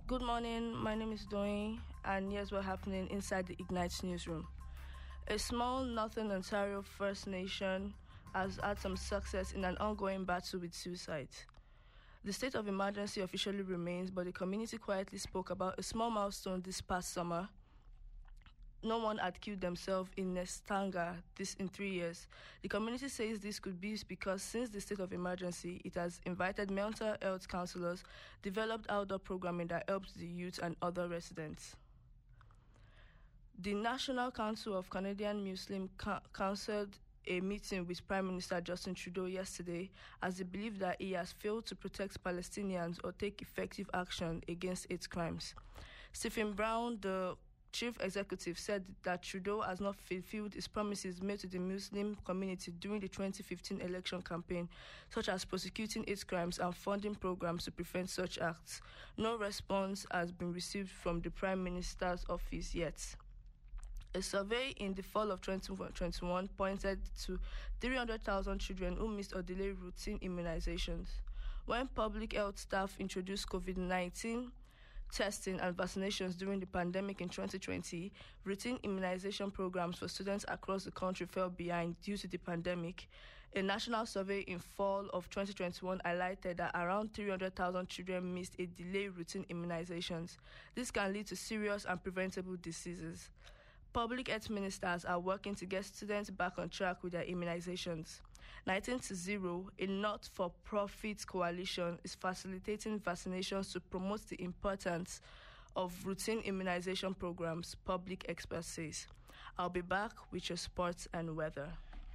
Good morning, my name is Doyin, and here's what's happening inside the Ignite newsroom. A small Northern Ontario First Nation has had some success in an ongoing battle with suicide. The state of emergency officially remains, but the community quietly spoke about a small milestone this past summer. No one had killed themselves in Nestanga in 3 years. The community says this could be because since the state of emergency, it has invited mental health counselors, developed outdoor programming that helps the youth and other residents. The National Council of Canadian Muslims cancelled a meeting with Prime Minister Justin Trudeau yesterday as they believe that he has failed to protect Palestinians or take effective action against hate crimes. Stephen Brown, the Chief Executive, said that Trudeau has not fulfilled his promises made to the Muslim community during the 2015 election campaign, such as prosecuting hate crimes and funding programs to prevent such acts. No response has been received from the Prime Minister's office yet. A survey in the fall of 2021 pointed to 300,000 children who missed or delayed routine immunizations. When public health staff introduced COVID-19 testing and vaccinations during the pandemic in 2020, routine immunization programs for students across the country fell behind due to the pandemic. A national survey in fall of 2021 highlighted that around 300,000 children missed a delayed routine immunizations. This can lead to serious and preventable diseases. Public health ministers are working to get students back on track with their immunizations. 19 to 0, a not-for-profit coalition, is facilitating vaccinations to promote the importance of routine immunization programs, public experts says. I'll be back with your sports and weather.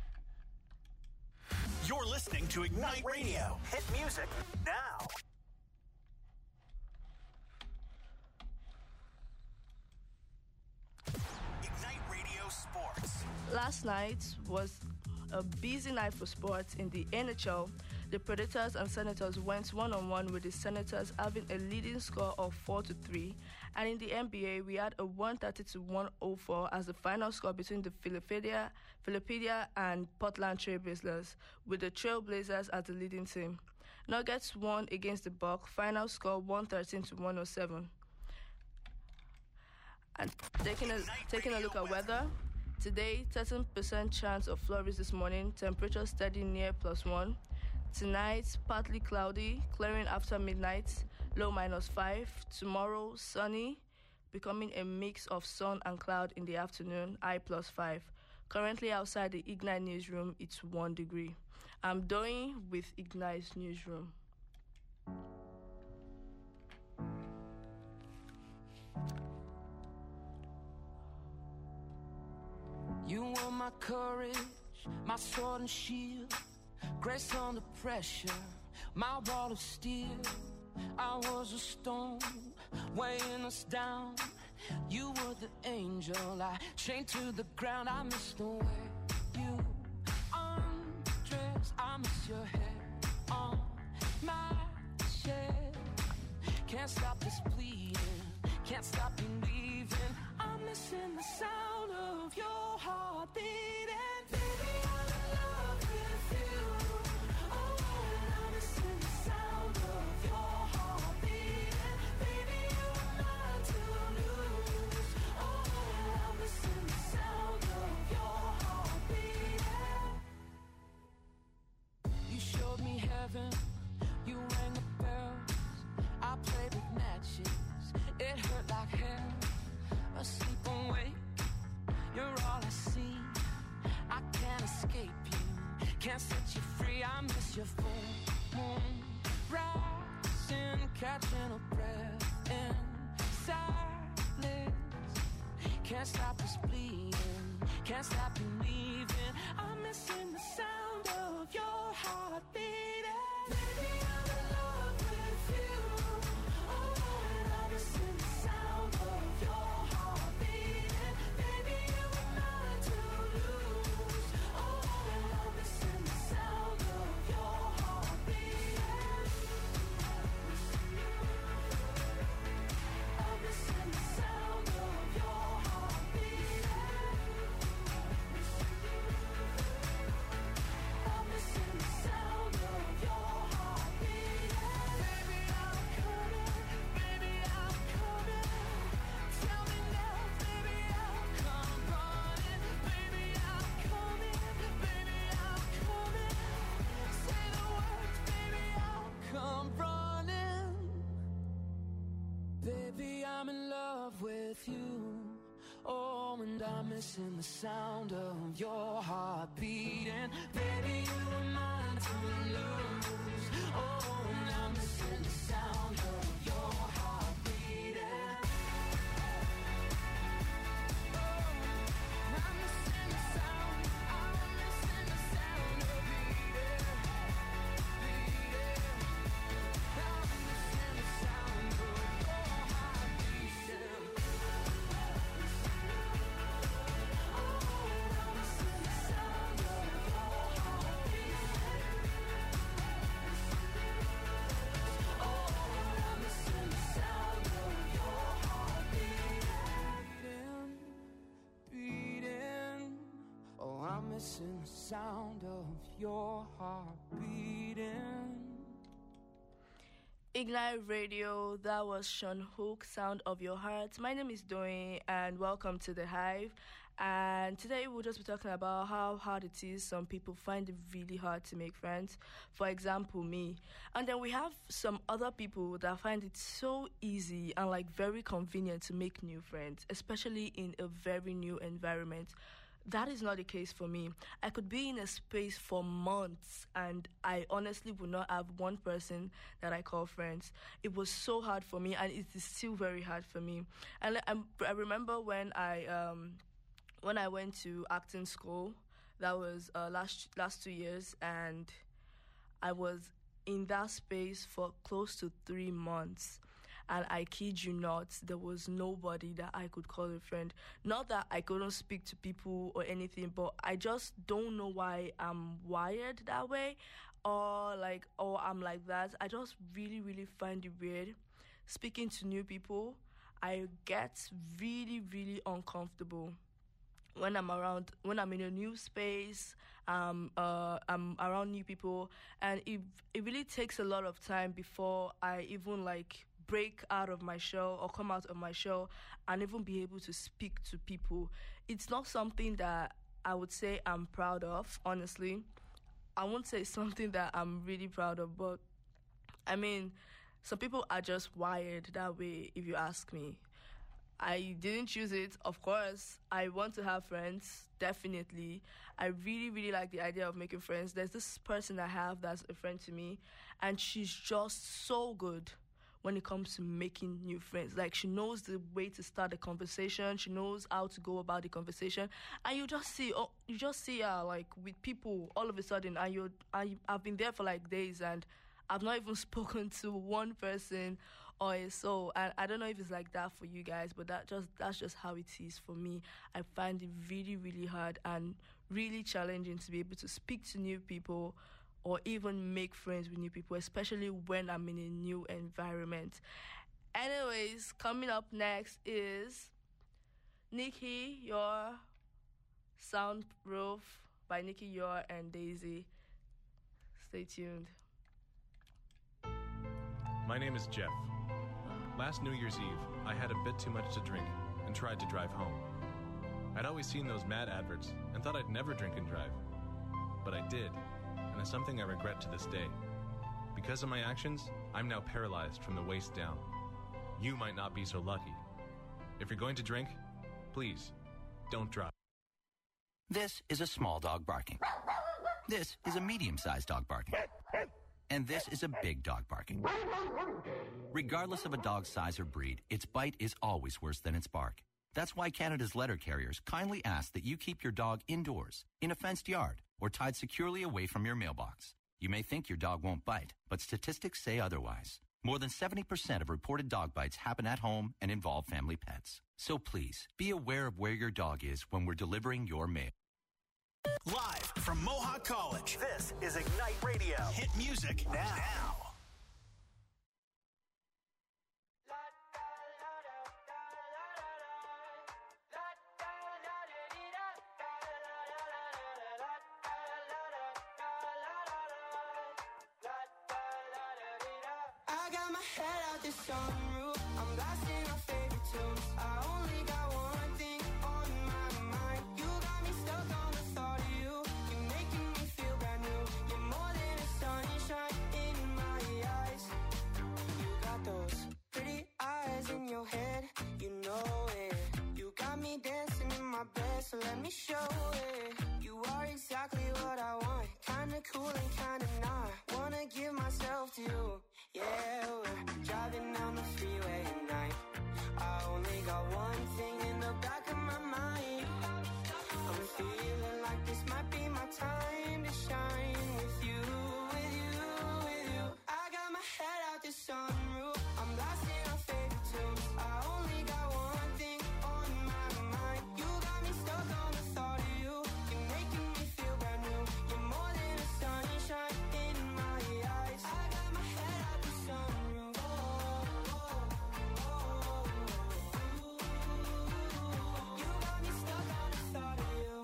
You're listening to Ignite Radio. Hit music now. Ignite Radio Sports. Last night was a busy night for sports. In the NHL, the Predators and Senators went one-on-one, with the Senators having a leading score of 4-3. And in the NBA, we had a 130-104 as the final score between the Philadelphia and Portland Trail Blazers, with the Trail Blazers as the leading team. Nuggets won against the Bucks, final score 113-107. And taking a look at weather. Today, 13% chance of flurries this morning, temperature steady near +1. Tonight, partly cloudy, clearing after midnight, low -5. Tomorrow, sunny, becoming a mix of sun and cloud in the afternoon, high +5. Currently outside the Ignite newsroom, it's 1 degree. I'm Doyin with Ignite newsroom. You were my courage, my sword and shield, grace under pressure, my wall of steel. I was a stone weighing us down. You were the angel I chained to the ground. I miss the way you undress. I miss your hair on my chest. Can't stop this bleeding, can't stop believing. I'm missing the sound of your heart beating. Baby, I'm in love with you. Oh, and I'm missing the sound of your heart beating. Baby, you are mine to lose. Oh, and I'm missing the sound of your heart beating. You showed me heaven, you rang the bells. I played with matches, it hurt like hell. Asleep awake, you're all I see. I can't escape you, can't set you free. I miss your full moon rising, catching a breath in silence. Can't stop this bleeding, can't stop believing. I'm missing the sound of your heart beating. Baby, I'm in love with you. Oh, and I'm missing the sound of your heart beating. Baby, you were mine to lose. Oh, and I'm missing the sound of your heart beating. I'm missing the sound of your heart beating. I'm missing the sound of your heart beating. with you. Oh, and I'm missing the sound of your heart beating. Baby, you were mine to lose. Oh, and I'm missing the sound of your heart beating. Oh, and I'm missing the sound. I'm missing the sound of beating, beating. I'm missing the sound of your heart beating. Missing the sound of your heart beating. Ignite Radio, that was Sean Hook, Sound of Your Heart. My name is Doing, and welcome to The Hive. And today we'll just be talking about how hard it is. Some people find it really hard to make friends. For example, me. And then we have some other people that find it so easy and like very convenient to make new friends, especially in a very new environment. That is not the case for me. I could be in a space for months and I honestly would not have one person that I call friends. It was so hard for me, and it is still very hard for me. And I remember when I went to acting school, that was last 2 years, and I was in that space for close to 3 months. And I kid you not, there was nobody that I could call a friend. Not that I couldn't speak to people or anything, but I just don't know why I'm wired that way or I'm like that. I just really, really find it weird. Speaking to new people, I get really, really uncomfortable when I'm in a new space. I'm around new people, and it really takes a lot of time before I even break out of my shell or come out of my shell and even be able to speak to people. It's not something that I would say I'm proud of, honestly. I won't say it's something that I'm really proud of, but I mean, some people are just wired that way, if you ask me. I didn't choose it, of course. I want to have friends, definitely. I really, really like the idea of making friends. There's this person I have that's a friend to me, and she's just so good when it comes to making new friends. Like, she knows the way to start a conversation. She knows how to go about the conversation. And you just see her, like, with people all of a sudden. And I've been there for, like, days, and I've not even spoken to one person or a soul. And I don't know if it's like that for you guys, but that's just how it is for me. I find it really, really hard and really challenging to be able to speak to new people or even make friends with new people, especially when I'm in a new environment. Anyways, coming up next is Nikki Yor, Soundproof by Nikki Yor and Daisy. Stay tuned. My name is Jeff. Last New Year's Eve, I had a bit too much to drink and tried to drive home. I'd always seen those mad adverts and thought I'd never drink and drive. But I did, and it's something I regret to this day. Because of my actions, I'm now paralyzed from the waist down. You might not be so lucky. If you're going to drink, please, don't drive. This is a small dog barking. This is a medium-sized dog barking. And this is a big dog barking. Regardless of a dog's size or breed, its bite is always worse than its bark. That's why Canada's letter carriers kindly ask that you keep your dog indoors, in a fenced yard, or tied securely away from your mailbox. You may think your dog won't bite, but statistics say otherwise. More than 70% of reported dog bites happen at home and involve family pets. So please, be aware of where your dog is when we're delivering your mail. Live from Mohawk College, this is Ignite Radio. Hit music now. I got my head out the sunroof. I'm blasting my favorite tunes. I only got one thing on my mind. You got me stuck on the thought of you. You're making me feel brand new. You're more than a sunshine in my eyes. You got those pretty eyes in your head. You know it. exactly what I want. Kinda cool and kinda not. Wanna give myself to you. Yeah, we're driving down the freeway at night. I only got one thing in the back of my mind. I'm feeling like this might be my time to shine with you, with you, with you. I got my head out the sunroof. I'm blasting our favorite tunes. I only got one thing on my mind. You got me stuck on the thought of you. You're making me feel brand new. You're more than a sunshine in my eyes. I got my head out the sunroof. Oh, oh, oh, oh. You got me stuck on the thought of you.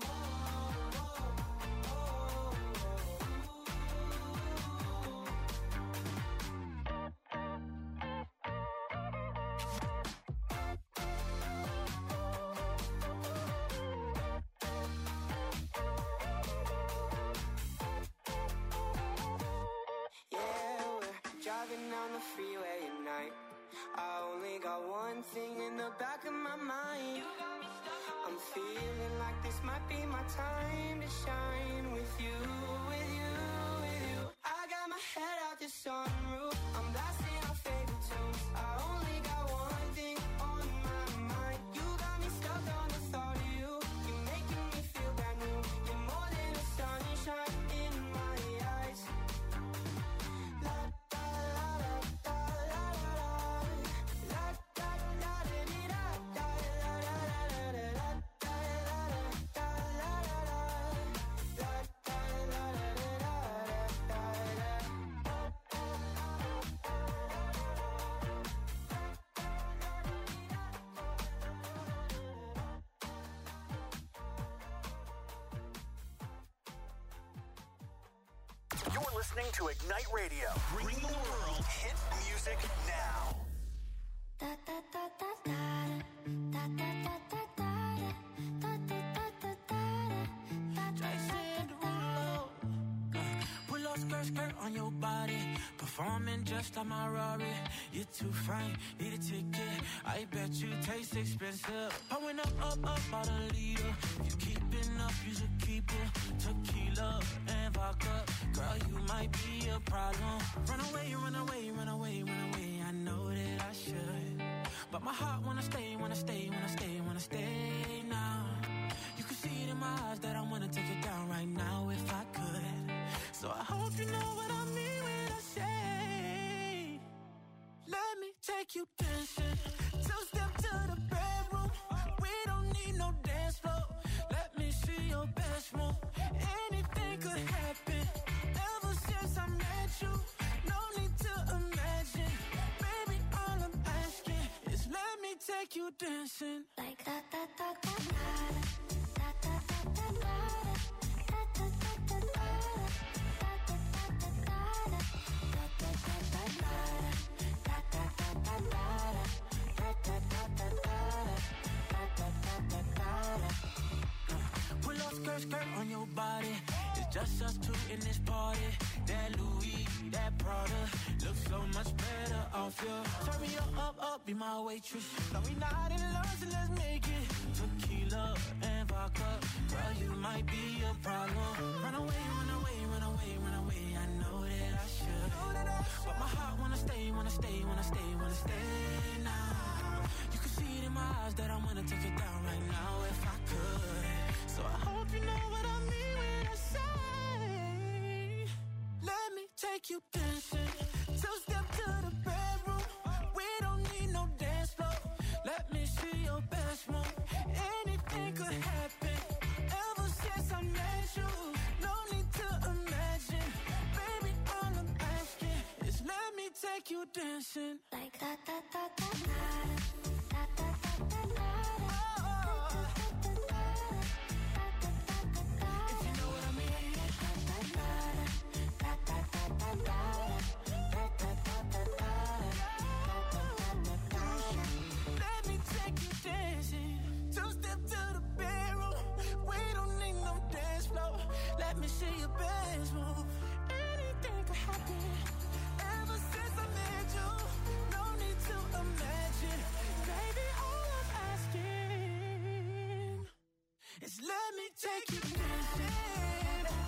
Yeah, we're driving down the freeway at night. I only got one thing in the back of my mind. I'm feeling like this might be my time to shine with you, with you, with you. I got my head out the sunroof. I'm blasting our favorite tunes. I only got one thing on my mind. You got me stuck on the thought of you. You're making me feel brand new. You're more than a sunshine in my eyes. La da la la da la la la. La da la da dee da da la la la la la. Da la la da la la la. La da la la da da da You're listening to Ignite Radio. Bring the world hit music now. Da da da da da da da da da da da da da da da. Jason Derulo. Pull up skirt, skirt on your body. Performing just like my Rari. You're too fine, need a ticket. I bet you taste expensive. Pouring up, up, up, out a liter. If you keeping up, you should keep it. Tequila and vodka. Girl, you might be a problem. Run away, run away, run away, run away. I know that I should. But my heart wanna stay, wanna stay, wanna stay, wanna stay now. You can see it in my eyes that I wanna take it down right now if I could. So I hope you know what I mean when I say, let me take you dancing. Two-step to the bedroom. We don't need no dance floor. Let me see your best move. Anything could happen. Ever since I met you, no need to imagine. Baby, all I'm asking is let me take you dancing. Like da da da da da da da da da da da da da da. Pull up skirt, skirt on your body. It's just us two in this party. That Louis, that Prada, looks so much better off you. Turn me up, up, be my waitress. No, we not in love, so let's make it. Tequila and vodka, girl, you might be a problem. Run away, run away, run away, run away. I know that I should, but my heart wanna stay, wanna stay, wanna stay, wanna stay now. You can see it in my eyes that I wanna take it down right now if I could. So I hope you know what I mean when I say, let me take you dancing. Two-step to the bedroom. We don't need no dance floor. Let me see your best move. Anything could happen. Ever since I met you, no need to imagine. Baby, all I'm asking is let me take you dancing. Like da da da da da da da da da. If you know what I mean. Let me take you dancing. Two-step to the bedroom. We don't need no dance floor. Let me see your best move. Anything could happen. Ever since I met you, no need to imagine. Baby, all I'm asking is let me take you dancing.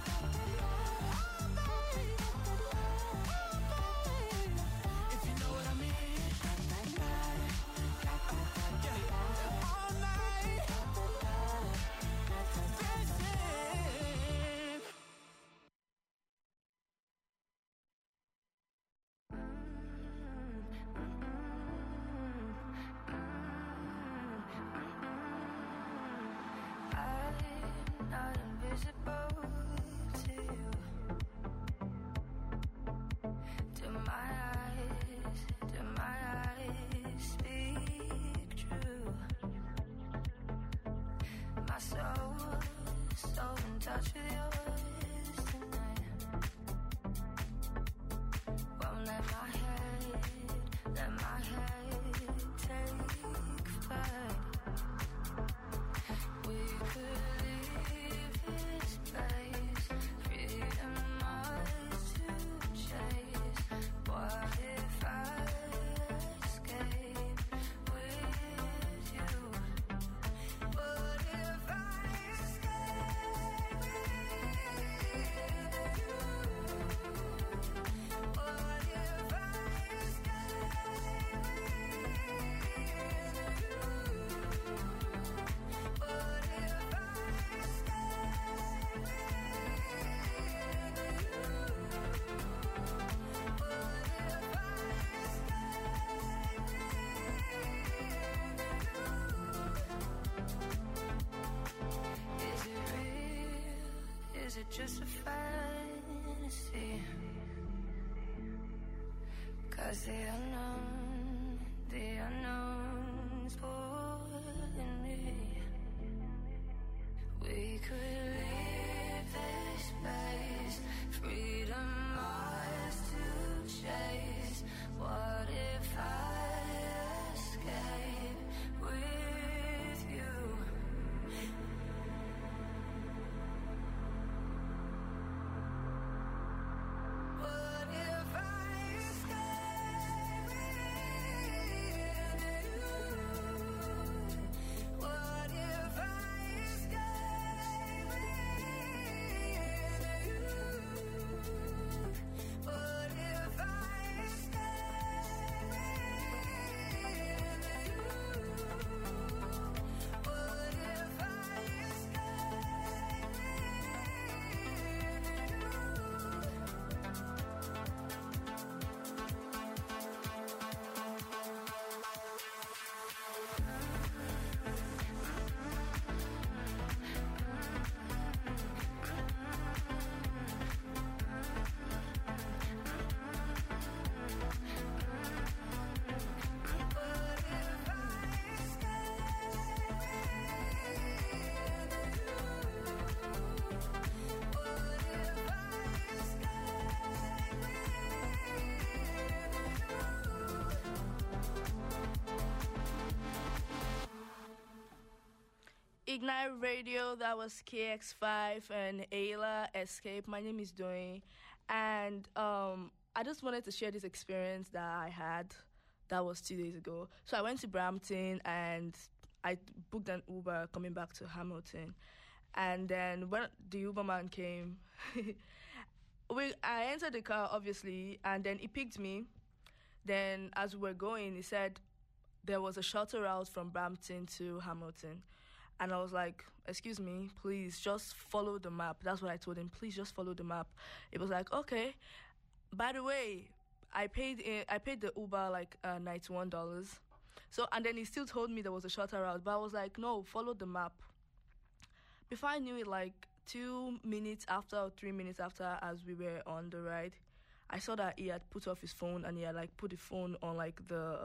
The unknown's pulling me. We could leave this place, freedom ours to chase. What if I escape with you? What if I escape with you? What if I escape with you? What if I escape with you? What if I Ignite Radio, that was KX5 and Ayla Escape. My name is Doing, and I just wanted to share this experience that I had. That was 2 days ago. So I went to Brampton and I booked an Uber coming back to Hamilton. And then when the Uberman came, I entered the car, obviously, and then he picked me. Then as we were going, he said there was a shorter route from Brampton to Hamilton. And I was like, excuse me, please just follow the map. That's what I told him. Please just follow the map. It was like, okay. By the way, I paid the Uber like $91. So, and then he still told me there was a shorter route. But I was like, no, follow the map. Before I knew it, like 2 minutes after or 3 minutes after, as we were on the ride, I saw that he had put off his phone and he had like put the phone on like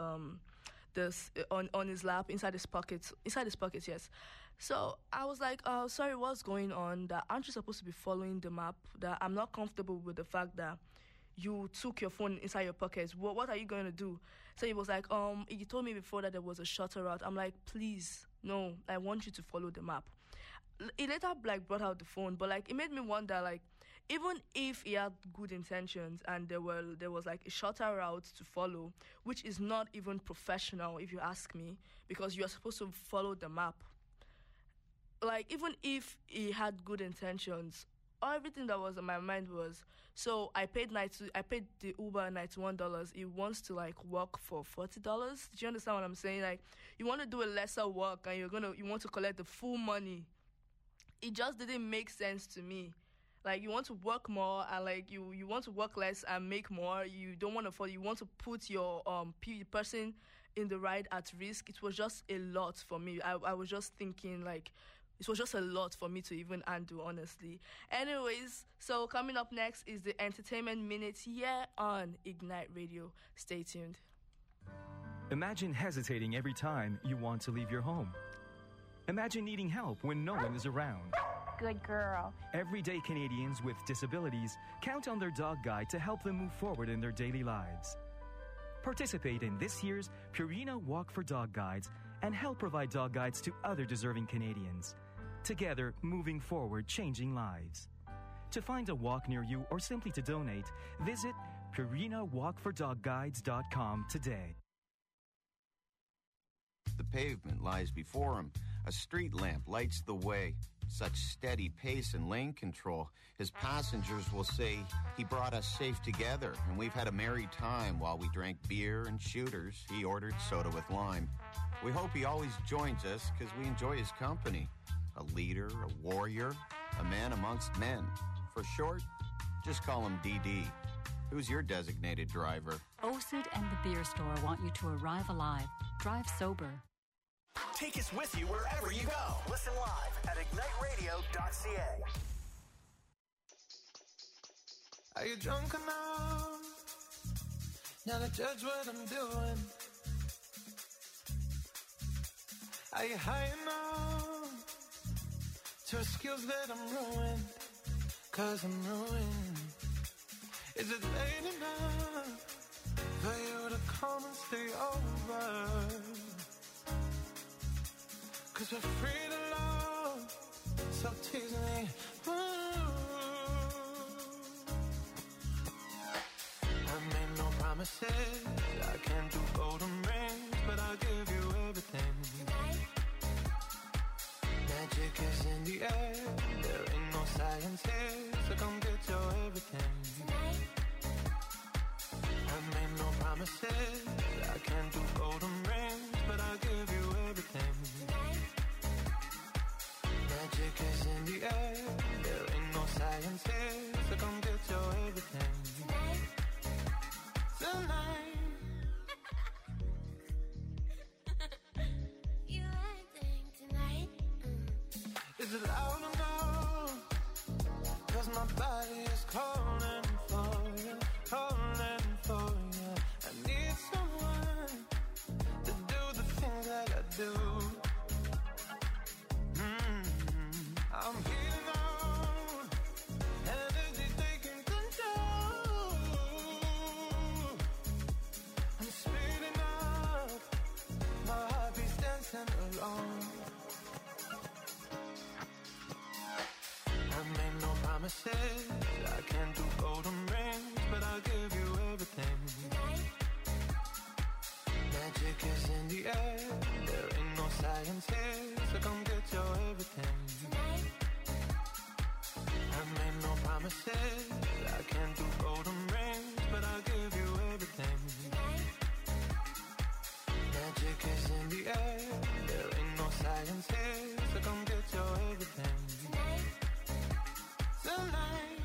on his lap, inside his pockets, yes. So I was like, sorry, what's going on? That aren't you supposed to be following the map? That I'm not comfortable with the fact that you took your phone inside your pockets. What are you going to do? So he was like, you told me before that there was a shorter route. I'm like, please, no, I want you to follow the map. He later like brought out the phone, but like it made me wonder, like, even if he had good intentions and there was like a shorter route to follow, which is not even professional if you ask me, because you are supposed to follow the map. Like, even if he had good intentions, everything that was in my mind was, so I paid the Uber $91. He wants to like work for $40. Do you understand what I'm saying? Like, you want to do a lesser work and you want to collect the full money. It just didn't make sense to me. Like, you want to work more and like you want to work less and make more. You don't want to follow. You want to put your person in the ride at risk. It was just a lot for me. I was just thinking like, it was just a lot for me to even undo, honestly. Anyways, so coming up next is the Entertainment Minute here on Ignite Radio. Stay tuned. Imagine hesitating every time you want to leave your home. Imagine needing help when no one is around. Good girl. Everyday Canadians with disabilities count on their dog guide to help them move forward in their daily lives. Participate in this year's Purina Walk for Dog Guides and help provide dog guides to other deserving Canadians. Together, moving forward, changing lives. To find a walk near you or simply to donate, visit PurinaWalkForDogGuides.com today. The pavement lies before him. A street lamp lights the way. Such steady pace and lane control. His passengers will say he brought us safe together, and we've had a merry time while we drank beer and shooters. He ordered soda with lime. We hope he always joins us because we enjoy his company. A leader, a warrior, a man amongst men. For short, just call him DD. Who's your designated driver? OSID and the beer store want you to arrive alive. Drive sober. Take us with you wherever you go. Listen live at igniteradio.ca. Are you drunk enough Now to judge what I'm doing. Are you high enough to skills that I'm ruined? 'Cause I'm ruined. Is it late enough for you to come and stay over? 'Cause we're free to love, so tease me. I made no promises, I can't do golden rings, but I'll give you everything. Magic is in the air, there ain't no science here, so come get your everything. I made no promises, I can't do golden rings, but I'll give you everything. Magic is in the air, there ain't no science here, so come get your everything. Tonight. You acting tonight? Is it loud or no? 'Cause my body is calling for you, calling for you. I need someone to do the things that I do. I'm heating on, energy taking control. I'm speeding up, my heart beats dancing alone. I made no promises, I can't do golden rings, but I'll give you everything. Magic is in the air, there ain't no science here, so come get your everything. I made no promises, I can't do golden rings, but I'll give you everything. Magic is in the air, there ain't no science here, so come get your everything. Tonight.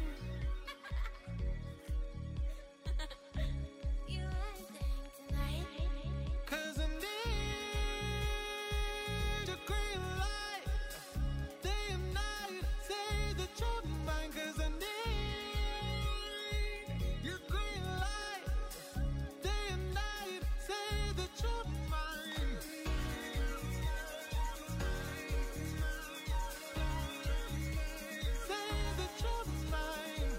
You acting tonight? 'Cause I need a green light, day and night, say that you're mine. 'Cause I need your green light, day and night, say that you're mine. Say that you're mine.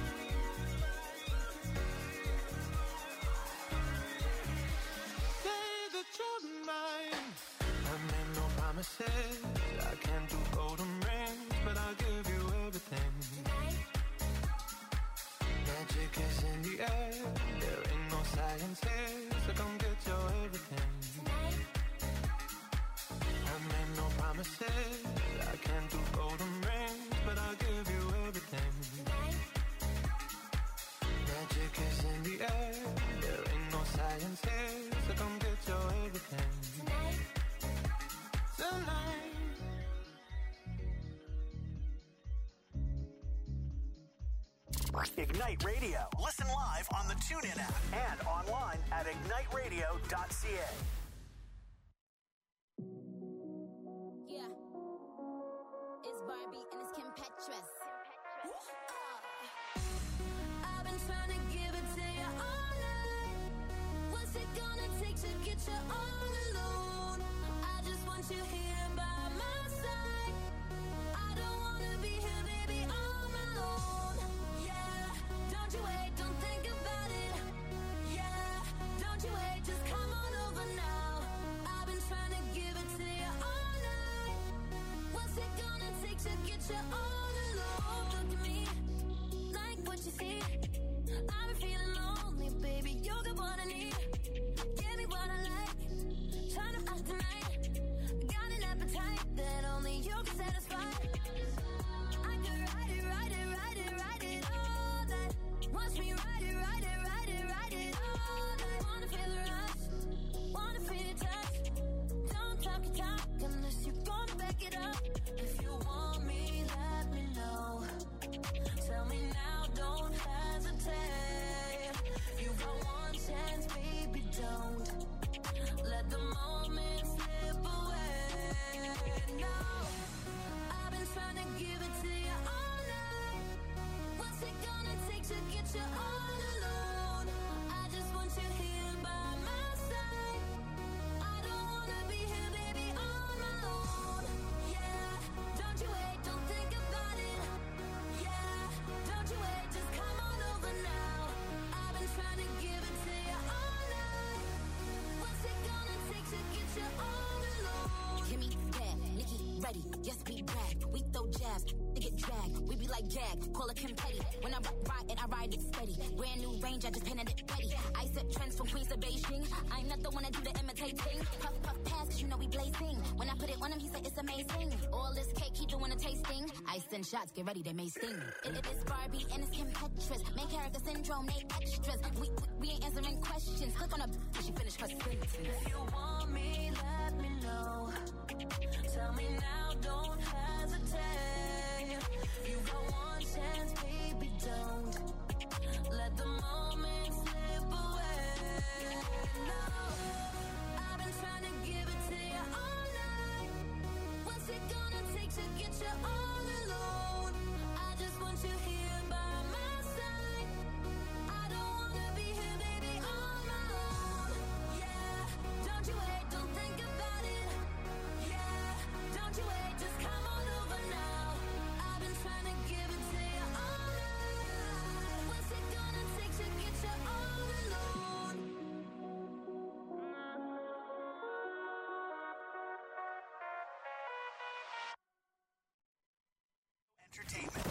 Say that you're mine. I made no promises, I can't do golden rings, but I'll give you everything. Magic is in the air, there ain't no science here, so come get your everything. I made no promises, I can't do golden rings, but I'll give you everything. Magic is in the air, there ain't no science here, so come get your everything. Tonight. Ignite Radio. Listen live on the TuneIn app and online at igniteradio.ca. Yeah. It's Barbie and it's Kim Petras. I've been trying to give it to you all night. What's it gonna take to get you all alone? I just want you here by my side. I don't wanna be here, baby, all alone. Yeah, don't you wait, don't think about it. Yeah, don't you wait, just come on over now. I've been trying to give it to you all night. What's it gonna take to get you all alone? Look at me, like what you see. I've been feeling lonely, baby, you got what I need. Give me what I like, trying to act tonight. Got an appetite that only you can satisfy. I could ride it, ride it, ride it, ride it all night. Watch me ride it, ride it, ride it, ride it all night. Wanna feel the rush, wanna feel your touch. Don't talk your talk unless you're gonna back it up. If you want me, let me know. Tell me now, don't hesitate. You got one chance, baby. yes, we brag. We throw jabs, they get dragged. We be like gag, call it Kim Petty. When I ride and I ride it steady. Brand new range, I just painted it ready. I set trends from Queens to Beijing. I'm not the one that do the imitating. Puff, puff, pass, cause you know we blazing. When I put it on him, he said it's amazing. All this cake, he doing a tasting. I send shots, get ready, they may sting. It is Barbie and it's Kim Petras. Main character syndrome, make extras. We ain't answering questions. Click on her, she finished her sentence. If you want me, let me know. Tell me now, don't hesitate. You got one chance, baby, don't let the moment slip away. No, I've been trying to give it to you all night. What's it gonna take to get you all alone? I just want you here by my side. I don't wanna be here, baby, on my own. Yeah, don't you wait, don't think about it. Yeah, don't you wait, just come on over now. I've been trying to give it to you all night. What's it gonna take to get you all alone? Entertainment.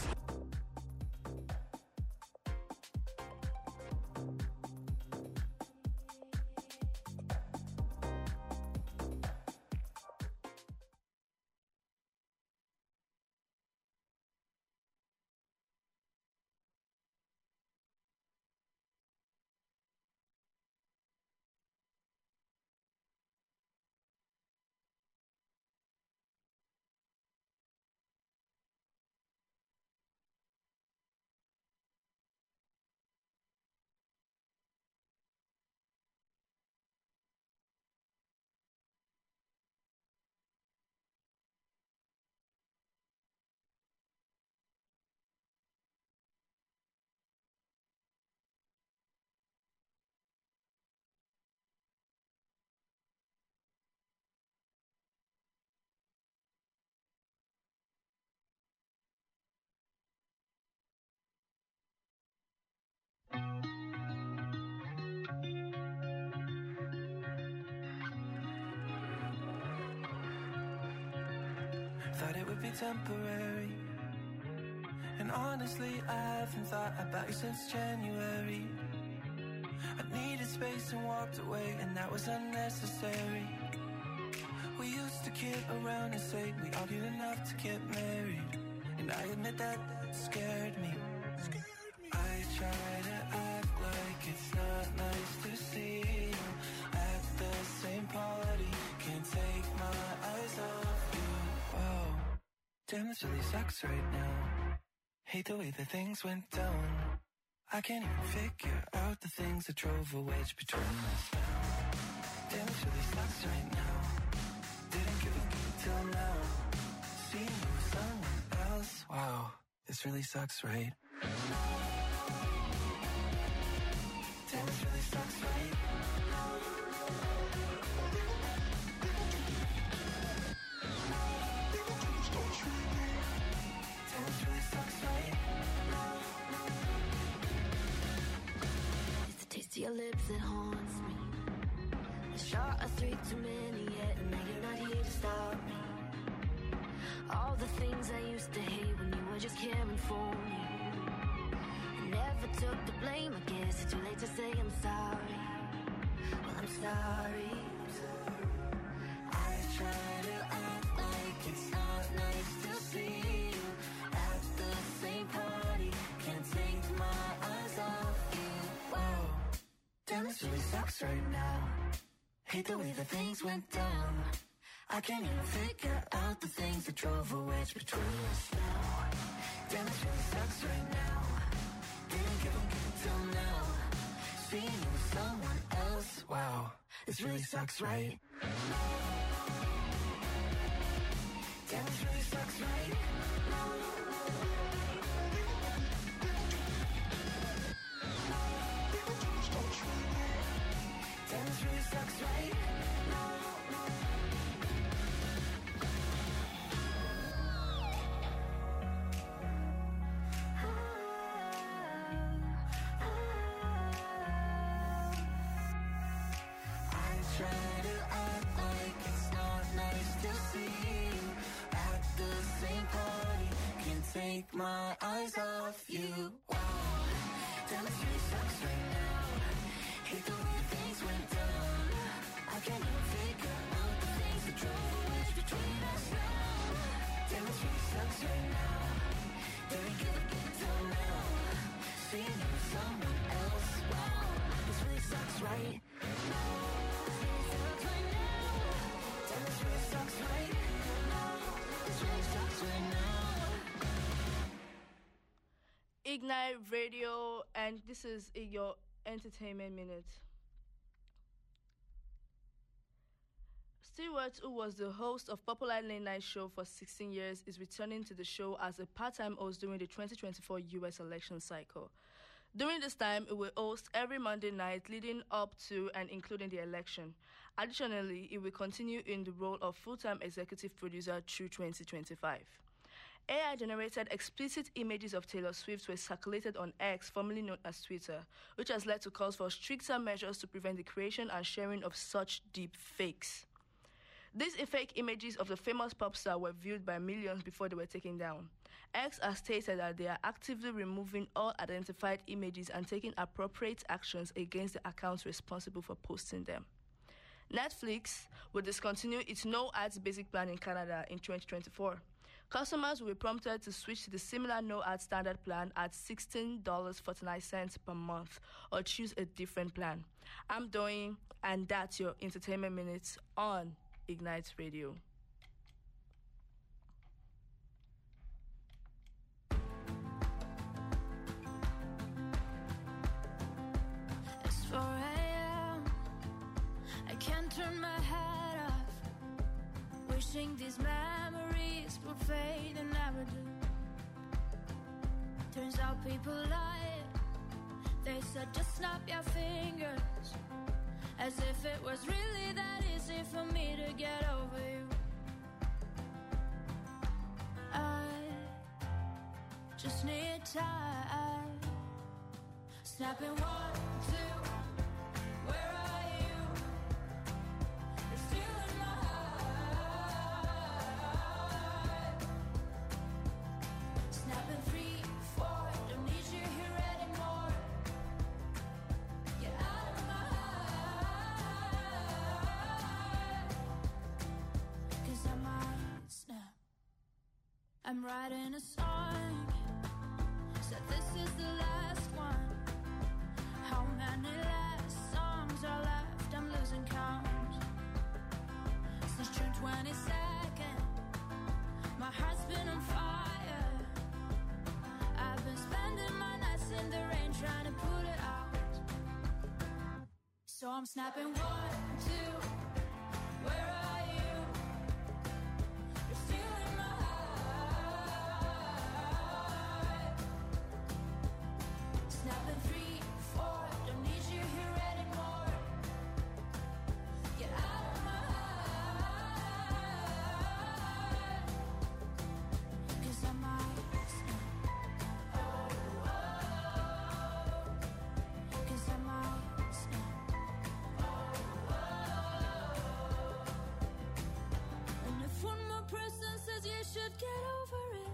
Thought it would be temporary. And honestly, I haven't thought about you since January. I needed space and walked away, and that was unnecessary. We used to kid around and say we argued enough to get married. And I admit that scared me. I try to act like it's not nice to see you at the same party. Can't take my eyes off you. Whoa, damn, this really sucks right now. Hate the way that things went down. I can't even figure out the things that drove a wedge between us now. Damn, this really sucks right now. Didn't give a till now. Seeing you with someone else. Wow, this really sucks, right? Damn, this really sucks, right? Damn, this really sucks, right? It's the taste of your lips that haunts me. The shot of 3 too many yet, and now you're not here to stop me. All the things I used to hate when you were just caring for me. I never took the blame, I guess it's too late to say I'm sorry. Well, I'm sorry. I try to act like it's not nice to see you at the same party. Can't take my eyes off you. Wow, damn, this really sucks right now. Hate the way that things went down. I can't even figure out the things that drove a wedge between us now. Damn, this really sucks right now. Didn't give a till now. Seeing you with someone else. Wow, this really sucks, right? Damn, this really sucks, right? Damn, this really sucks, right? Try to act like it's not nice to see you at the my eyes off you. Wow, damn, it really sucks right now. Hate the way things went down. I can't even figure out the things that drove a wedge between us now. Damn, it really sucks right now. Very good at getting down now. Seeing you with someone else. Wow, this really sucks right now. This really sucks right now. Damn, this really sucks right now. This really sucks right now. Ignite Radio, and this is your entertainment minute. Stewart, who was the host of popular late night show for 16 years, is returning to the show as a part-time host during the 2024 U.S. election cycle. During this time, it will host every Monday night leading up to and including the election. Additionally, it will continue in the role of full-time executive producer through 2025. AI-generated explicit images of Taylor Swift were circulated on X, formerly known as Twitter, which has led to calls for stricter measures to prevent the creation and sharing of such deep fakes. These fake images of the famous pop star were viewed by millions before they were taken down. X has stated that they are actively removing all identified images and taking appropriate actions against the accounts responsible for posting them. Netflix will discontinue its no ads basic plan in Canada in 2024. Customers will be prompted to switch to the similar no-ad standard plan at $16.49 per month or choose a different plan. I'm Doing, and that's your entertainment minutes on Ignite Radio. It's 4 a.m. I can't turn my head off. Wishing these memories would fade and never do. Turns out people lie. They said just snap your fingers, as if it was really that easy for me to get over you. I just need time. Snapping 1, 2. Where are you? You're still in my heart. Snapping 3, 4. Don't need you here anymore. Get out of my heart. 'Cause I might snap. I'm writing a song. Said this is the last one. How many last songs are left? I'm losing count. Since June 22nd, my heart's been on fire. I've been spending my nights in the rain trying to put it out. So I'm snapping 1, 2. Where are you? You're still in my heart. Snapping 3, 4. Don't need you here anymore. Get out of my heart. 'Cause I might snap. 'Cause I might snap. And if one more person says you should get over it,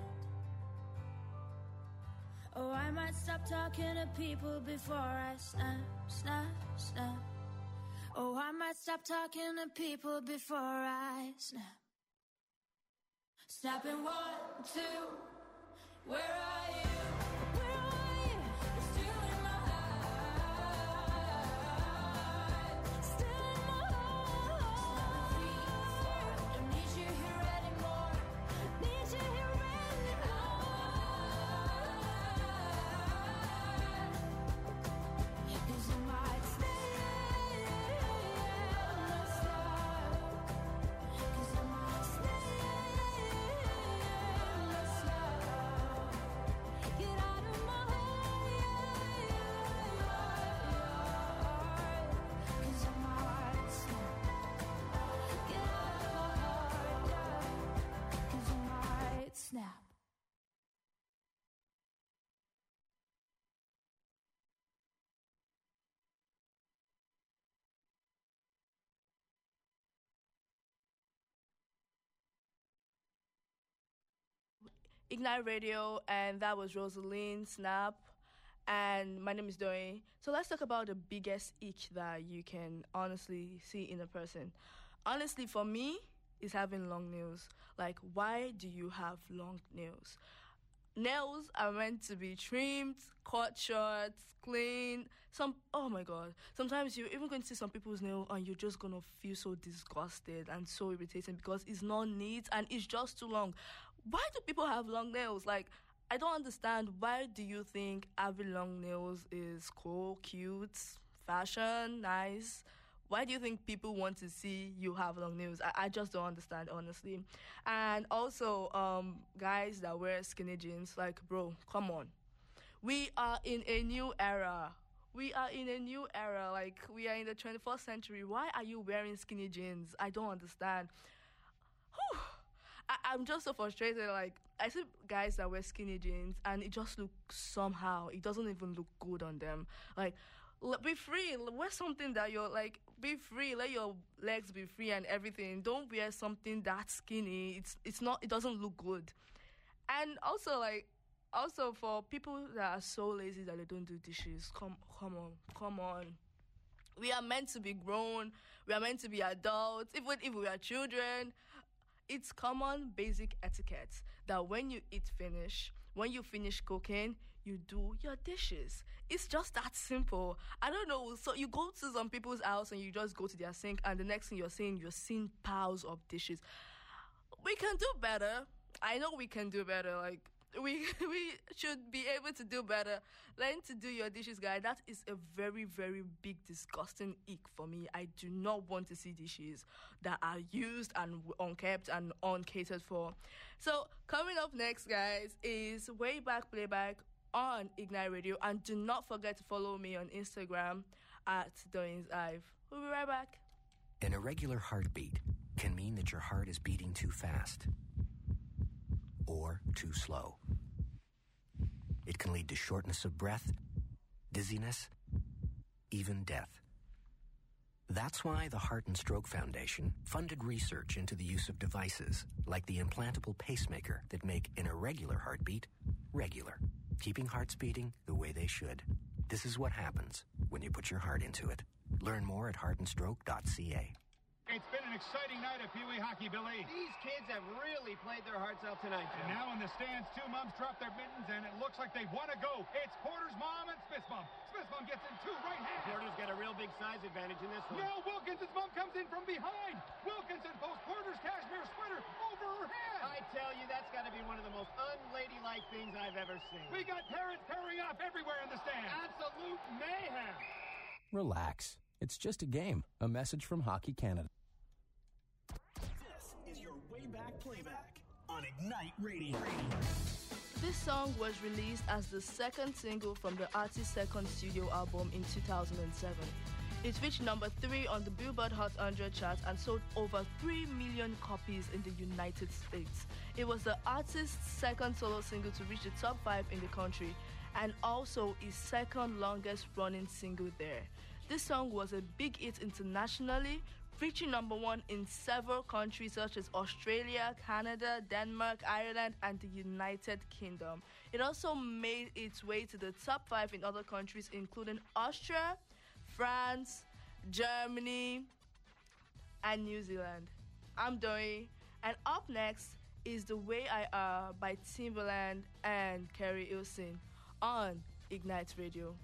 oh, I might stop talking to people before I snap, snap, snap. Oh, I might stop talking to people before I snap. Snapping 1, 2. Where are you? Where are you? You're still in my heart. Still in my heart. Snapping 3, 4. Don't need you here anymore. Need you here anymore. 'Cause I might stay. Cause I might stay. Yeah. Ignite Radio, and that was Rosaline Snap. And my name is Doi. So let's talk about the biggest ick that you can honestly see in a person. Honestly, for me, is having long nails. Like, why do you have long nails? Nails are meant to be trimmed, cut short, clean. Oh my God. Sometimes you're even going to see some people's nails and you're just going to feel so disgusted and so irritating because it's not neat and it's just too long. Why do people have long nails? Like, I don't understand. Why do you think having long nails is cool, cute, fashion, nice? Why do you think people want to see you have long nails? I just don't understand, honestly. And also, guys that wear skinny jeans, like, bro, come on. We are in a new era. Like, we are in the 21st century. Why are you wearing skinny jeans? I don't understand. Whew. I'm just so frustrated. Like, I see guys that wear skinny jeans, and it just looks somehow. It doesn't even look good on them. Like, be free. Wear something that you're like. Be free. Let your legs be free and everything. Don't wear something that skinny. It's not. It doesn't look good. And also for people that are so lazy that they don't do dishes. Come on. We are meant to be grown. We are meant to be adults. Even if we are children, it's common basic etiquette that when you finish cooking, you do your dishes. It's just that simple. I don't know. So you go to some people's house and you just go to their sink, and the next thing you're seeing piles of dishes. We can do better. I know we can do better. Like, we should be able to do better. Learn to do your dishes, guys. That is a very, very big, disgusting ick for me. I do not want to see dishes that are used and unkept and uncatered for. So coming up next, guys, is Way Back Playback on Ignite Radio. And do not forget to follow me on Instagram at Doings Live. We'll be right back. An irregular heartbeat can mean that your heart is beating too fast or too slow. It can lead to shortness of breath, dizziness, even death. That's why the Heart and Stroke Foundation funded research into the use of devices like the implantable pacemaker that make an irregular heartbeat regular, keeping hearts beating the way they should. This is what happens when you put your heart into it. Learn more at heartandstroke.ca. It's been an exciting night at Pee Wee Hockey, Billy. These kids have really played their hearts out tonight, Joe. And now in the stands, two moms drop their mittens, and it looks like they want to go. It's Porter's mom and Smith's mom. Smith's mom gets in two right hands. Porter's got a real big size advantage in this one. No, Wilkinson's mom comes in from behind. Wilkinson pulls Porter's cashmere sweater over her head. I tell you, that's got to be one of the most unladylike things I've ever seen. We got parents pairing off everywhere in the stands. Absolute mayhem. Relax. It's just a game. A message from Hockey Canada. This is your Way Back Playback on Ignite Radio. This song was released as the second single from the artist's second studio album in 2007. It reached number 3 on the Billboard Hot 100 chart and sold over 3 million copies in the United States. It was the artist's second solo single to reach the top 5 in the country and also his second longest running single there. This song was a big hit internationally, reaching number 1 in several countries such as Australia, Canada, Denmark, Ireland, and the United Kingdom. It also made its way to the top 5 in other countries, including Austria, France, Germany, and New Zealand. I'm Doi, and up next is The Way I Are by Timbaland and Kerry Hilson on Ignite Radio.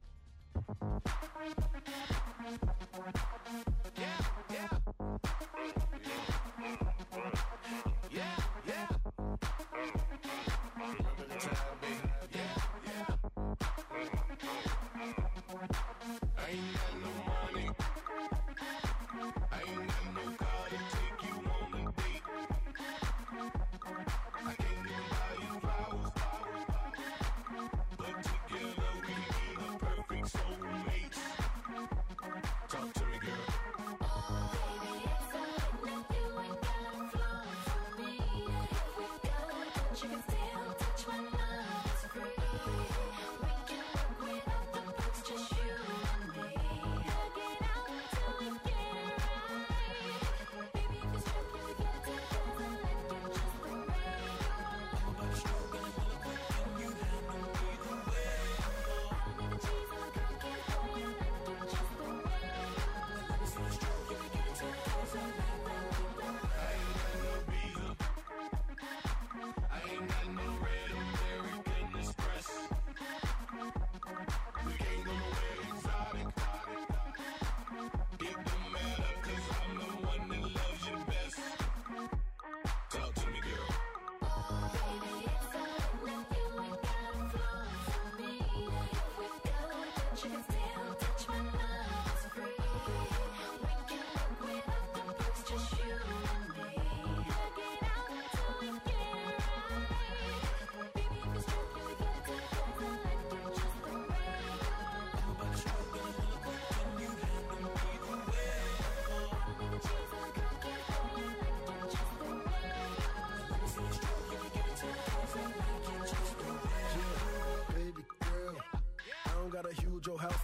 I ain't got no money. I ain't got no car to take you on a date. I can't even buy you flowers. But together we be the perfect soulmates. Talk to me, girl.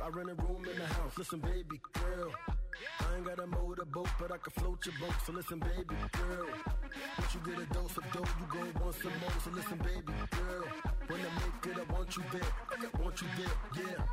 I rent a room in the house. Listen, baby girl, I ain't got a motorboat, but I can float your boat. So listen, baby girl, once you get a dose of dough, you gon' want some more. So listen, baby girl, when I make it, I want you there. I want you there, yeah.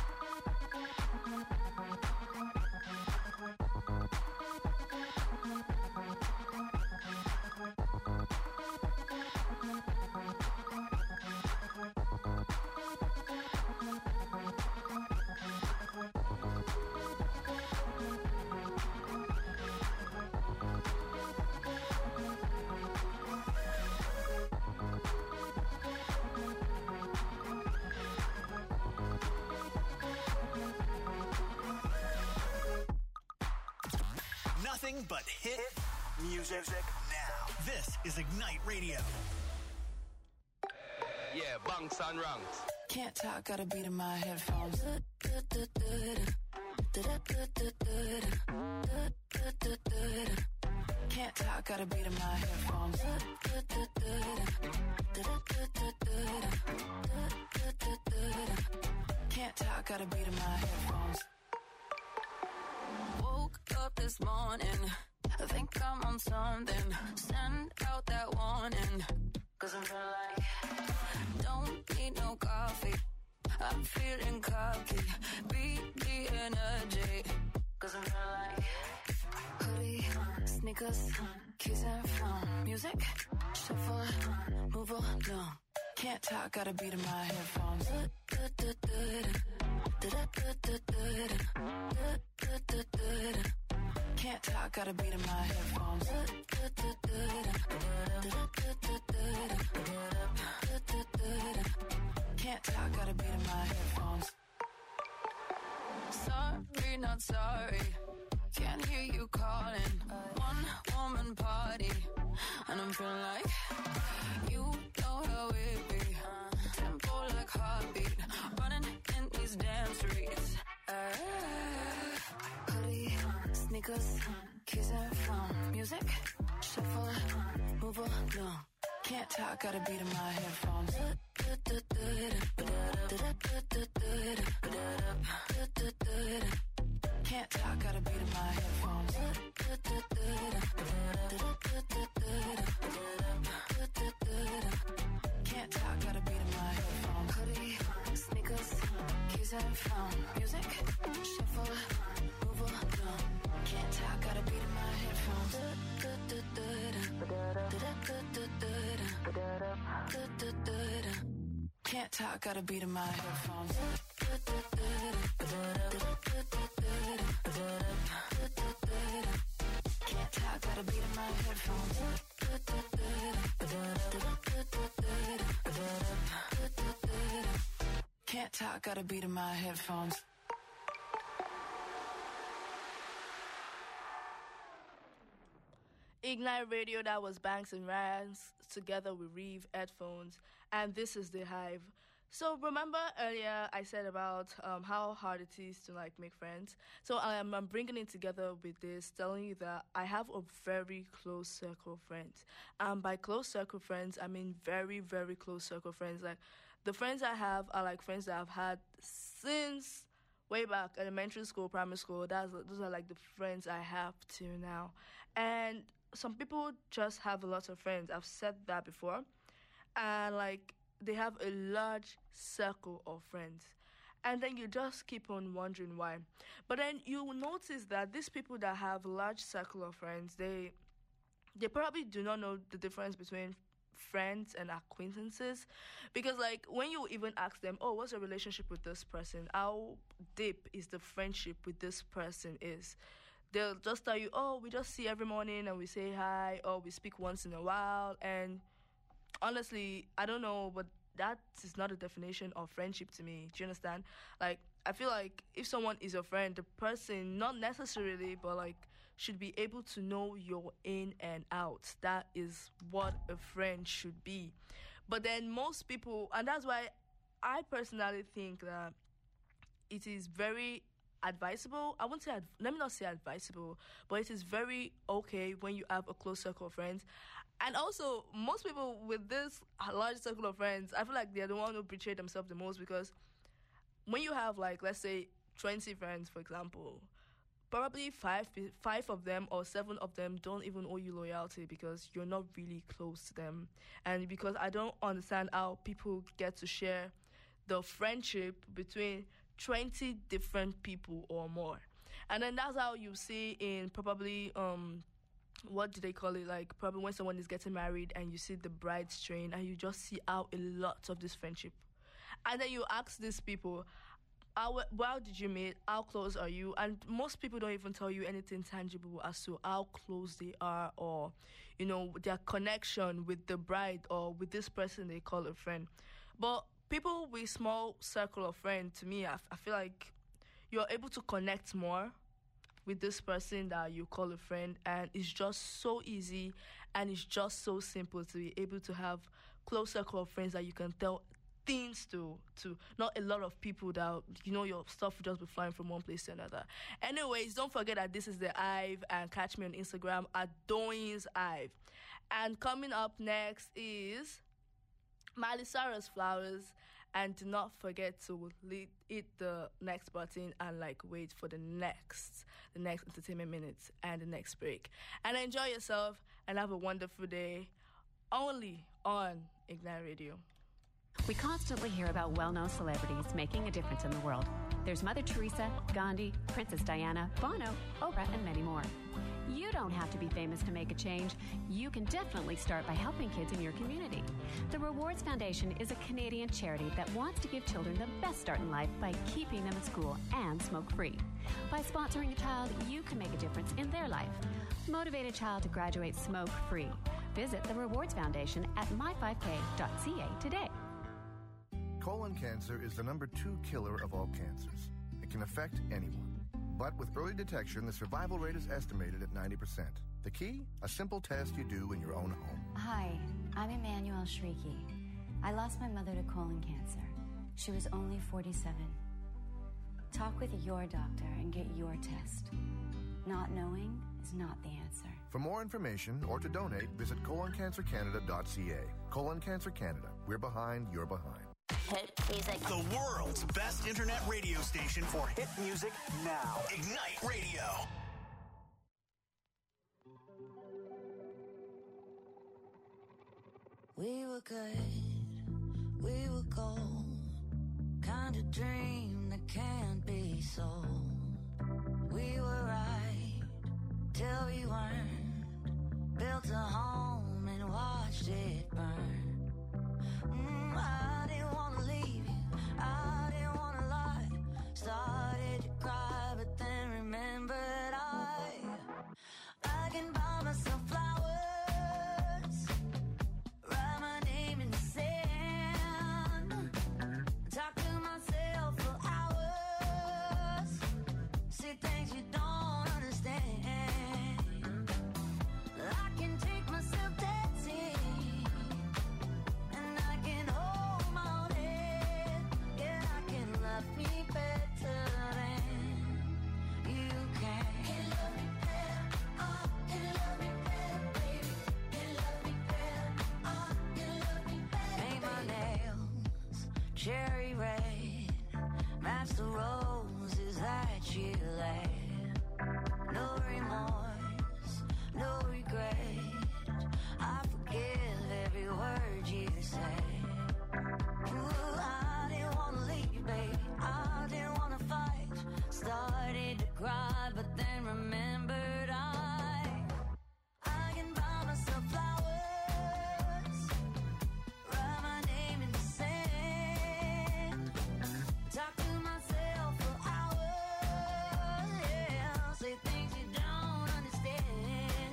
Nothing but hit music now. This is Ignite Radio. Yeah, bunks and ranks. Can't talk, got a beat in my headphones. Can't talk, got a beat in my headphones. Can't talk, got a beat in my headphones. Woke up this morning, I think I'm on something. Send out that warning, 'cause I'm feeling like don't need no coffee. I'm feeling cocky, beat the energy, 'cause I'm feeling like hoodie, sneakers, keys and phone. Music, shuffle, move along. Can't talk, got a beat in my headphones. Can't talk, got a beat in my headphones. Can't talk, got a beat in my headphones. Sorry, not sorry. Can't hear you calling. One woman party, and I'm feeling like you know how it be. Tempo like heartbeat, running in these damn streets. Hoodie, sneakers, keys and phone. Music, shuffle, move along. Can't talk, got a beat in my headphones. Can't talk, got a beat in my headphones. Can't talk, got a beat in my headphones. Hoodie, sneakers, keys and phone. Music, shuffle, move along. Can't talk, got a beat in my headphones. Can't talk, got a beat in my headphones. Can't talk, got a beat in my headphones. Can't talk, got a beat in my headphones. Ignite Radio, that was Banks and Rans. Together we Reeve headphones, and this is The Hive. So remember earlier I said about how hard it is to like make friends. So I'm bringing it together with this, telling you that I have a very close circle of friends. And by close circle friends, I mean very, very close circle friends. Like the friends I have are like friends that I've had since way back elementary school, primary school. Those are like the friends I have to now. And some people just have a lot of friends. I've said that before. And like they have a large circle of friends. And then you just keep on wondering why. But then you will notice that these people that have a large circle of friends, they probably do not know the difference between friends and acquaintances. Because like when you even ask them, oh, what's your relationship with this person? How deep is the friendship with this person is? They'll just tell you, oh, we just see every morning and we say hi, or we speak once in a while. And honestly, I don't know, but that is not a definition of friendship to me. Do you understand? Like, I feel like if someone is your friend, the person, not necessarily, but like, should be able to know your in and out. That is what a friend should be. But then most people, and that's why I personally think that it is very advisable. I won't say, let me not say advisable, but it is very okay when you have a close circle of friends. And also, most people with this large circle of friends, I feel like they're the one who betray themselves the most, because when you have, like, let's say 20 friends, for example, probably five of them or 7 of them don't even owe you loyalty because you're not really close to them. And because I don't understand how people get to share the friendship between 20 different people or more. And then that's how you see in probably, what do they call it? Like probably when someone is getting married and you see the bride's train and you just see how a lot of this friendship. And then you ask these people, how did you meet? How close are you? And most people don't even tell you anything tangible as to how close they are or, their connection with the bride or with this person they call a friend. But people with small circle of friends, to me, I feel like you're able to connect more with this person that you call a friend, and it's just so easy and it's just so simple to be able to have close circle of friends that you can tell things to not a lot of people that your stuff will just be flying from one place to another. Anyways, don't forget that this is the Hive, and catch me on Instagram at Doings Hive. And coming up next is Miley Cyrus Flowers, and do not forget to hit the next button and wait for the next entertainment minutes and the next break. And enjoy yourself and have a wonderful day only on Ignite Radio. We constantly hear about well-known celebrities making a difference in the world. There's Mother Teresa, Gandhi, Princess Diana, Bono, Oprah, and many more. You don't have to be famous to make a change. You can definitely start by helping kids in your community. The Rewards Foundation is a Canadian charity that wants to give children the best start in life by keeping them in school and smoke-free. By sponsoring a child, you can make a difference in their life. Motivate a child to graduate smoke-free. Visit the Rewards Foundation at my5k.ca today. Colon cancer is the number 2 killer of all cancers. It can affect anyone. But with early detection, the survival rate is estimated at 90%. The key? A simple test you do in your own home. Hi, I'm Emmanuel Shrieky. I lost my mother to colon cancer. She was only 47. Talk with your doctor and get your test. Not knowing is not the answer. For more information or to donate, visit coloncancercanada.ca. Colon Cancer Canada. We're behind, you're behind. Hit music. The world's best internet radio station for hit music now. Ignite Radio. We were good, we were gold. Kind of dream that can't be sold. We were right till we weren't. Built a home and watched it burn. I didn't want to leave you, I didn't want to lie. Started to cry, but then remembered I can buy myself flowers, write my name in the sand, talk to myself for hours, see things you don't understand. I can take myself dancing, and I can hold my own head. Yeah, I can love me better than you can. Can love me better, can love me better, baby. Can love me better, can love me better. Paint my nails cherry red, match the roses that you laid. No remorse, no regret. I forgive every word you say. Ooh, I didn't want to leave, baby. I didn't want to fight. Started to cry, but then remembered I can buy myself flowers, write my name in the sand, talk to myself for hours, yeah, say things you don't understand.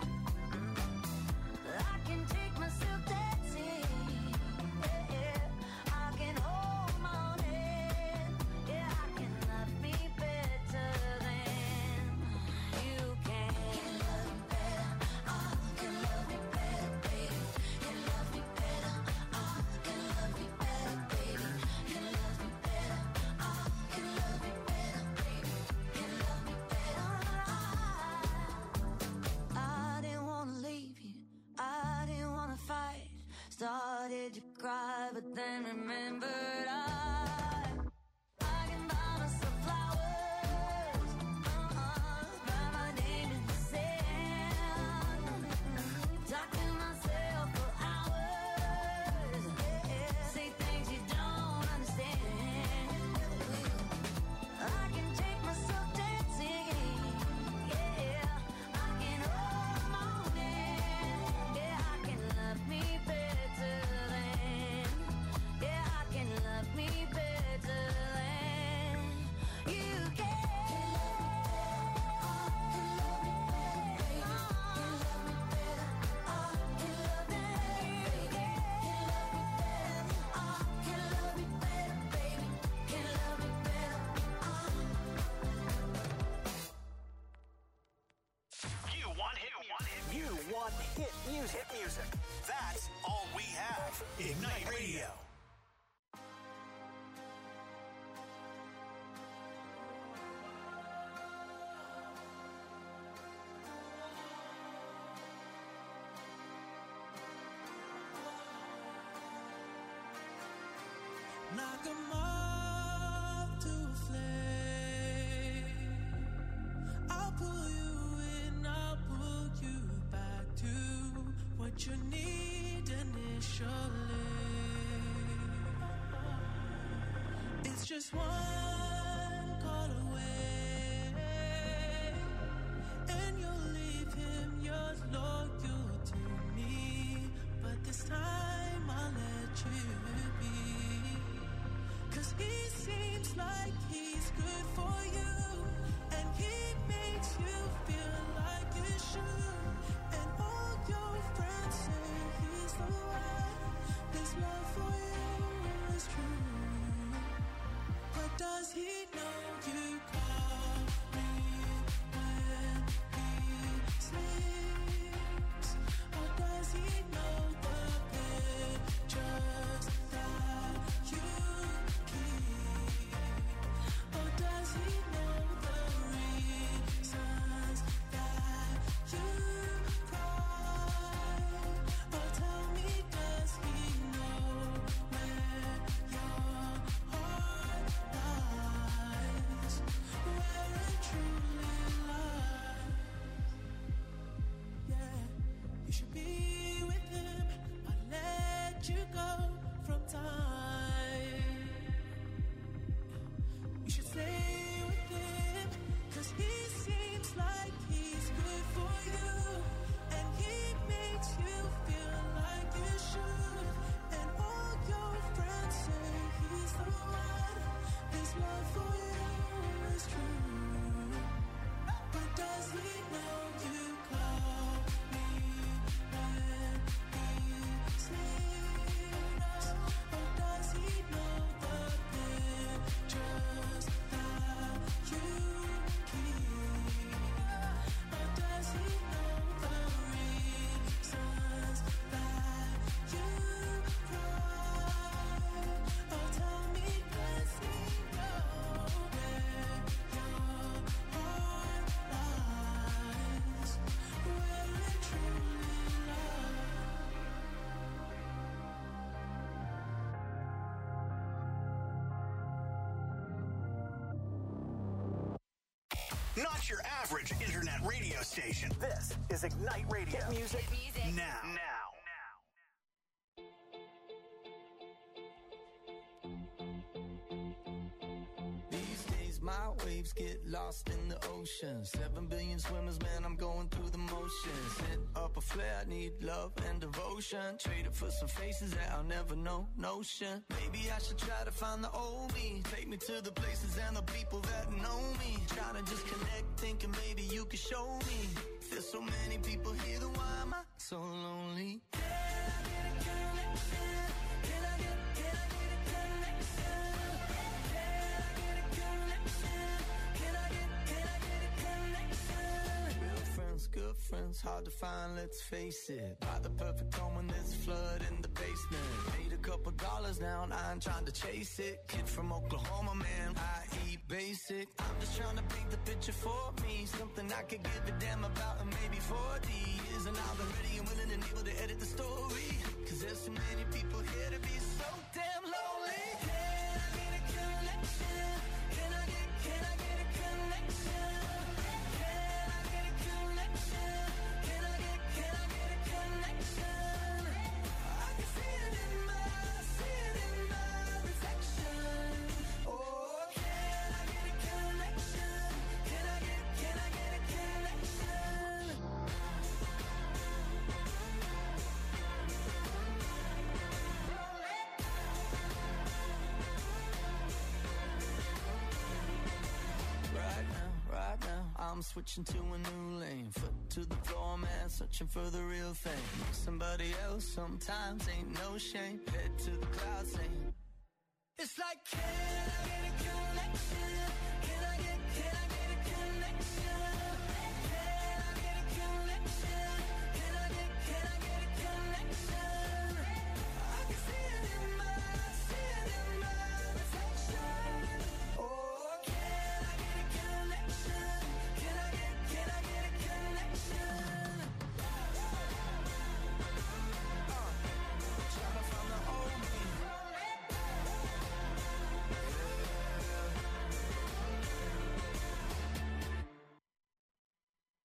I can take myself dancing, yeah, I can hold my own head, yeah, I can love me better than you can. Can love me better, can love me better, baby. Can love me better, can love me better, baby. Can love me better, can love me better, baby. Can love me better. I didn't want to leave you, I didn't want to fight. Started to cry, but then remembered I can buy myself flowers, hit music. Hit music. That's all we have. Ignite Radio. Knock 'em off to a flame. I'll pull you in, I'll pull you back to what you need initially. It's just one call away, and you'll leave him yours loyal to me. But this time I'll let you be. 'Cause he seems like he's good for you, and he makes you feel like you should. And all your friends say he's the one. This love for you is true. But does he know you call me when he sleeps? Or does he know the pictures that you keep? Or does he know the reasons that you cry? Or tell me, does he know where your heart lies? Where it truly lies? Yeah, you should be with him, but let you go from time. You should stay with him, 'cause he seems like he's good for you, and he makes you feel like you should. And all your friends say he's the one. This love for you is true. But does he know you call me when he sleeps? Or does he know the pictures that you keep? Or does he know the reasons that you cry? Or tell me, does he know where your heart lies? Where it truly lies? Not your average internet radio station. This is Ignite Radio. Hit music, now. These days my waves get lost in the ocean. 7 billion swimmers, man, I'm going through the motions. Hit up a flare, need love and devotion. Trade it for some faces that I'll never know, notion. Maybe I should try to find the old me. Take me to the places and the people that know me. Try to just connect, thinking maybe you could show me. There's so many people here, then why am I so lonely? Can I get a connection? Can I get a connection? Can I get a connection? Can I get a connection? Real friends, good friends, hard to find, let's face it. Buy the perfect home when there's a flood in the basement. Paid a couple dollars now and I ain't trying to chase it. Kid from Oklahoma, man, I eat basic. I'm just trying to paint the picture for me. Something I could give a damn about in maybe 40 years. And I'll be ready and willing and able to edit the story. 'Cause there's so many people here to be so damn lonely. Can I get a connection? Can I get a connection? Can I get a connection? Can I get a connection? I can see it in my reflection. Oh, can I get a connection? Can I get a connection? Right now, I'm switching to a new lane. Foot to the floor, man, searching for the real thing. Somebody else sometimes ain't no shame. Head to the clouds, saying, it's like, can I get a connection? Can